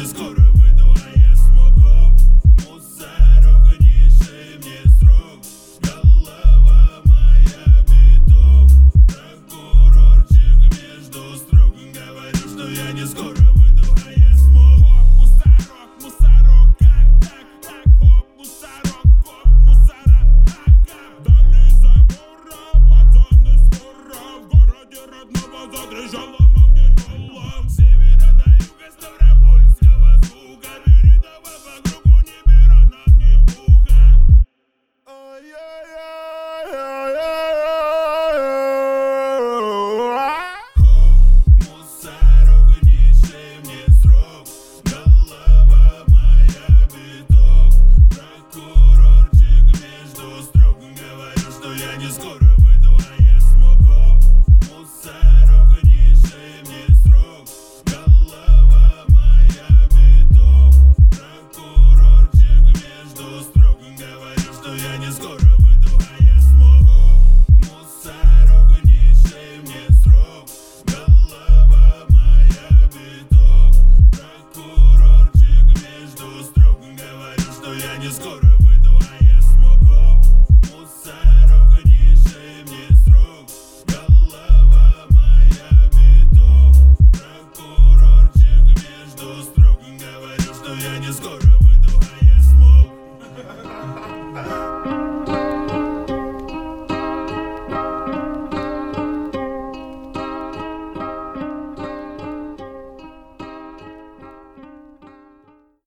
скоро выйду, а я смогу. Мусорок, не шей мне с рук. Голова моя биток. Прокурорчик между строк. Говорю, что я не скоро выйду, а я смогу. Мусорок, мусорок, как так, хоп, мусорок, хоп, мусора, ха-ха. Дали забора, пацаны скоро в городе родного задрожала магнитола. С севера до юга Ставропольского звука. Беритова по кругу, не бера нам ни пуха. Мусорок, не шей мне срок. Голова моя биток. Прокурорчик между строк. Говорю, что я не скоро выйду, а я смогу. Мусорок, не шей мне срок. Голова моя биток. Прокурорчик между строк. Говорю, что я не скоро выйду, а я смогу. Мусорок, не шей мне срок. Голова моя биток. Прокурорчик между строк. Говорю, что я не скоро выйду, а я смогу. Мусорок, не шей мне срок. Голова моя биток. Прокурорчик между строк. Говорю, что я не скоро выйду.